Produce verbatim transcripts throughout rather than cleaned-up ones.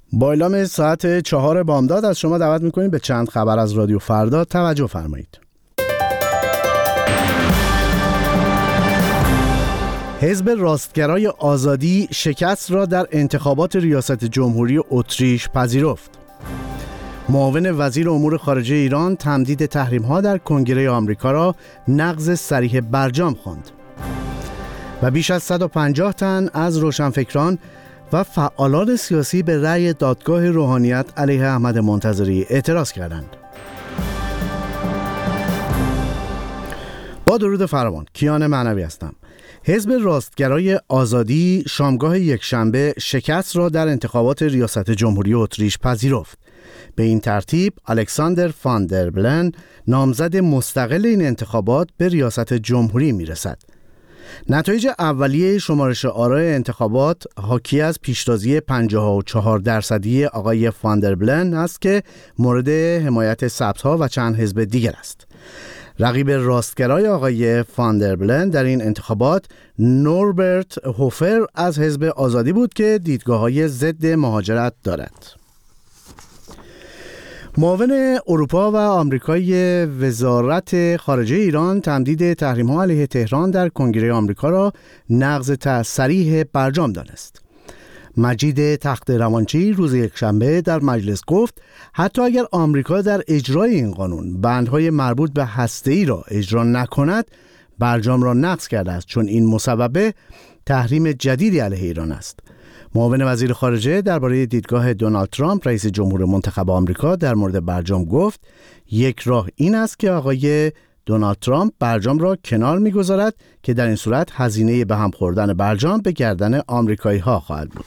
با اعلام ساعت چهار بامداد از شما دعوت میکنیم به چند خبر از رادیو فردا توجه فرمایید. حزب راستگرای آزادی شکست را در انتخابات ریاست جمهوری اتریش پذیرفت. معاون وزیر امور خارجه ایران تمدید تحریم‌ها در کنگره آمریکا را نقض صریح برجام خواند. و بیش از صد و پنجاه تن از روشنفکران و فعالان سیاسی به رأی دادگاه روحانیت علیه احمد منتظری اعتراض کردند. با درود فراوان، کیان معنوی هستم. حزب راستگرای آزادی شامگاه یکشنبه شکست را در انتخابات ریاست جمهوری اتریش پذیرفت. به این ترتیب الکساندر فان در بلن نامزد مستقل این انتخابات به ریاست جمهوری میرسد. نتایج اولیه شمارش آرای انتخابات حاکی از پیشتازی پنجاه و چهار درصدی آقای فان در بلن است که مورد حمایت سبزها و چند حزب دیگر است. رقیب راستگرای آقای فان در بلن در این انتخابات نوربرت هوفر از حزب آزادی بود که دیدگاه‌های ضد مهاجرت دارد. معاون اروپا و آمریکای وزارت خارجه ایران تمدید تحریم‌ها علیه تهران در کنگره آمریکا را نقض صریح برجام دانست. مجید تخت روانچی روز یکشنبه در مجلس گفت حتی اگر آمریکا در اجرای این قانون بندهای مربوط به هسته‌ای را اجرا نکند، برجام را نقض کرده است، چون این مسبب تحریم جدیدی علیه ایران است. معاون وزیر خارجه درباره دیدگاه دونالد ترامپ رئیس جمهور منتخب آمریکا در مورد برجام گفت یک راه این است که آقای دونالد ترامپ برجام را کنار می‌گذارد که در این صورت هزینه به هم خوردن برجام به گردن آمریکایی‌ها خواهد بود.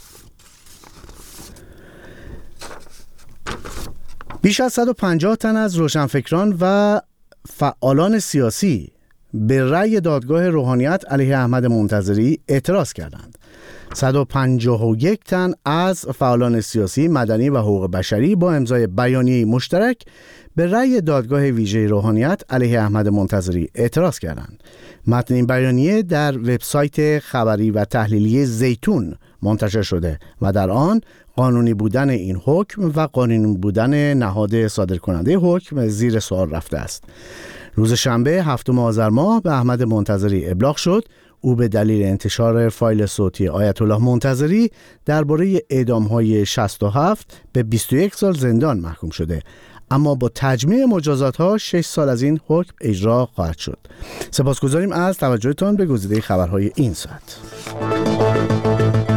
بیش از صد و پنجاه تن از روشنفکران و فعالان سیاسی به رأی دادگاه روحانیت علیه احمد منتظری اعتراض کردند. صد و پنجاه و یک تن از فعالان سیاسی، مدنی و حقوق بشری با امضای بیانیه مشترک به رأی دادگاه ویژه روحانیت علیه احمد منتظری اعتراض کردند. متن این بیانیه در وبسایت خبری و تحلیلی زیتون منتشر شده و در آن قانونی بودن این حکم و قانونی بودن نهاد صادرکننده حکم زیر سوال رفته است. روز شنبه هفتم آذر ماه به احمد منتظری ابلاغ شد او به دلیل انتشار فایل صوتی آیت الله منتظری درباره اعدام‌های شصت و هفت به بیست و یک سال زندان محکوم شده، اما با تجمیع مجازات‌ها شش سال از این حکم اجرا خواهد شد. سپاسگزاریم از توجهتان به گزیده خبرهای این ساعت.